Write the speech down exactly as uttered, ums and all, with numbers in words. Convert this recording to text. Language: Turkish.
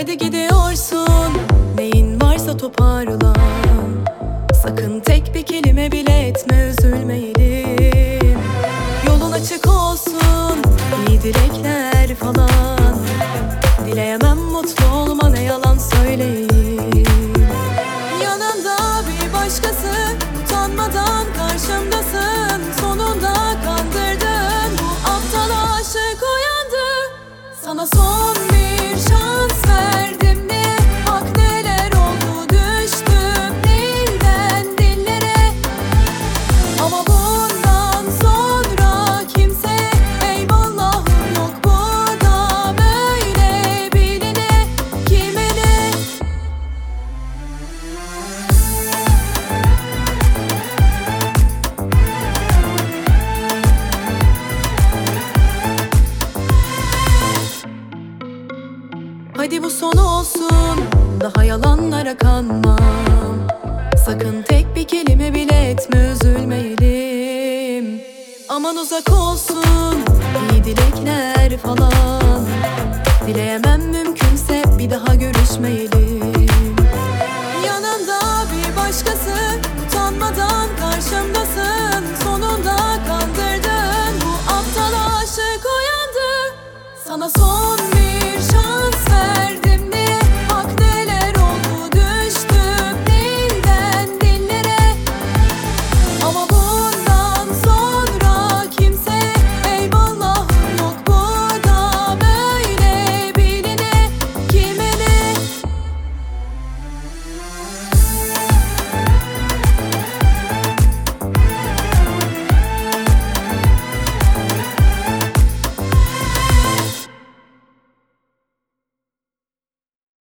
Hadi gidiyorsun, neyin varsa toparla. Sakın tek bir kelime bile etme, üzülmeyelim. Yolun açık olsun, iyi dilekler falan. Dileyemem mutlu olma, ne yalan söyleyeyim. Yanında bir başkası, utanmadan karşımdasın. Sonunda kandırdın, bu aptal aşık uyandı. Sana son bir şans verdim, ne bak neler oldu, düştüm dilden dillere. Ama bundan sonra kimse eyvallahım yok burada, böyle biline kimene. Hadi bu son olsun, daha yalanlara kanmam. Sakın tek bir kelime bile etme, üzülmeyelim. Aman uzak olsun, iyi dilekler falan. Dileyemem mümkünse bir daha görüşmeyelim. Yanında bir başkası, utanmadan karşımdasın. Sonunda kandırdın, bu aptal aşık uyandı. Sana son